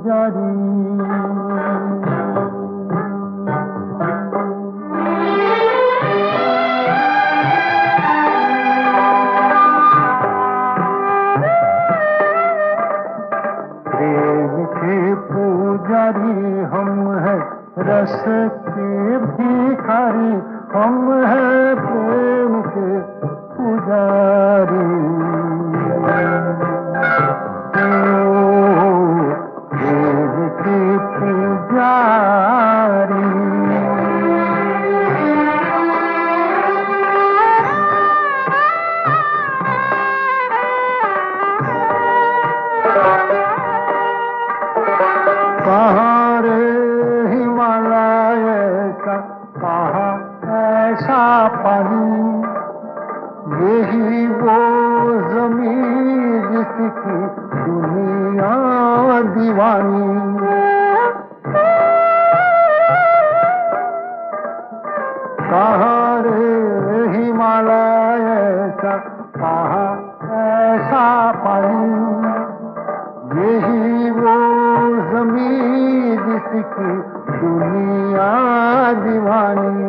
पुजारी। पुजारी हम हैं रस के भिखारी, हम हैं प्रेम के पुजारी। प्रेम के पुजारी। कहाँ रे हिमालय का, कहाँ ऐसा पानी, यही वो ज़मीन जिसकी दुनिया दीवानी। कहाँ रे हिमालय का, कहाँ ऐसा पानी, यही वो ज़मीन जिसकी दुनिया दीवानी।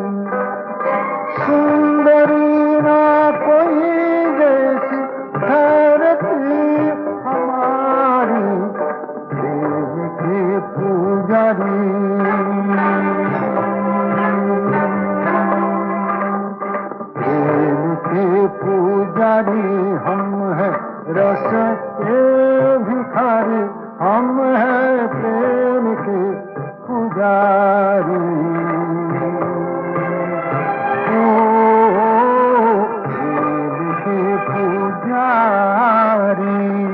सुंदरी ना कोई जैसी धरती हमारी, देव के पुजारी। देव के पुजारी हम हैं रस के भिखारी, हम हैं प्रेम के पुजारी। प्रेम के पुजारी।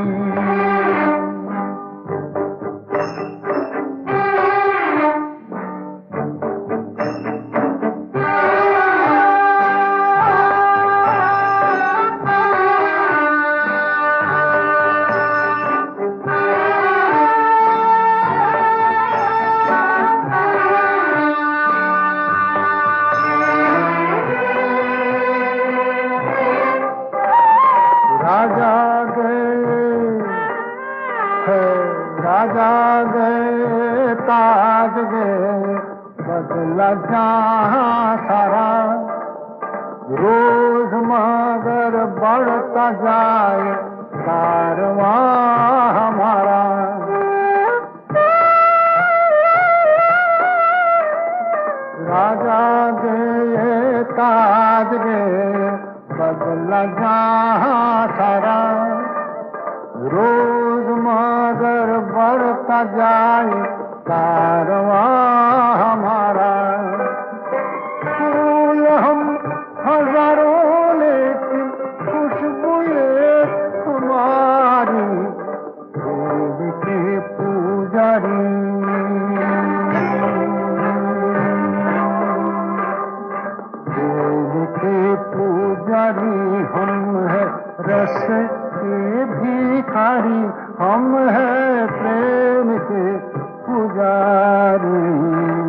राजा गए ताज गए, बदला जहाँ सारा, रोज मगर बढ़ता जाए कारवां हमारा। राजा गए ताज गए, बदला जहाँ सारा, रोज मगर बढ़ता जाए कारवां हमारा। फूल हम हजारों लेकिन खुशबू तुम्हारी, देव के पुजारी। देव के पुजारी हम हैं रस के भिखारी, हम हैं प्रेम के पुजारी।